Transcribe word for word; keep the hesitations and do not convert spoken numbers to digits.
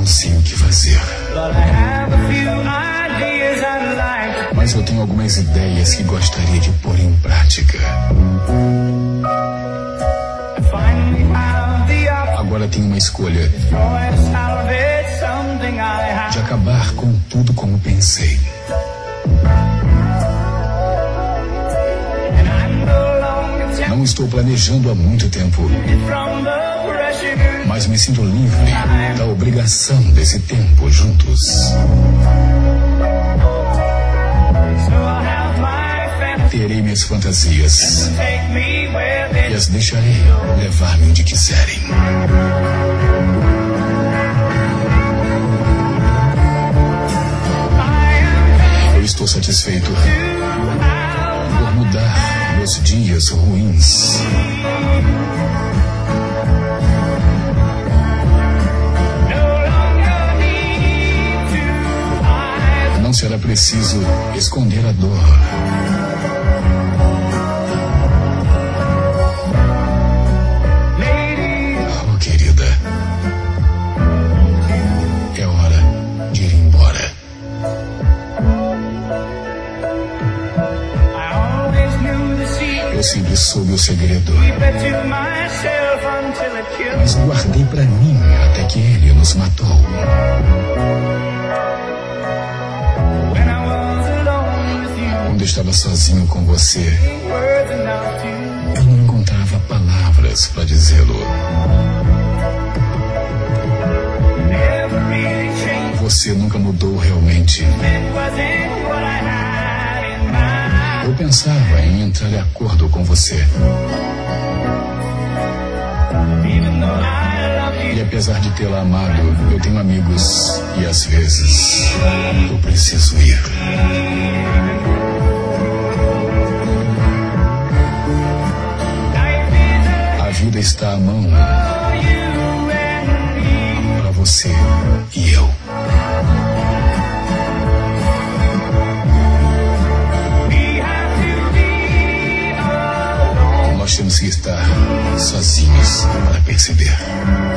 não sei o que fazer. Mas eu tenho algumas ideias que gostaria de pôr em prática. Agora tenho uma escolha: de acabar com tudo como pensei. Não estou planejando há muito tempo, mas me sinto livre da obrigação desse tempo juntos. Terei minhas fantasias e as deixarei levar-me onde quiserem. Eu estou satisfeito por mudar meus dias ruins. Não será preciso esconder a dor. Oh, querida, é hora de ir embora. Eu sempre soube o segredo, mas guardei pra mim até que ele nos matou. Quando eu estava sozinho com você, eu não encontrava palavras para dizê-lo. Você nunca mudou realmente. Eu pensava em entrar em acordo com você. E apesar de tê-la amado, eu tenho amigos e às vezes eu preciso ir. A vida está à mão para você e eu. Nós temos que estar sozinhos para perceber.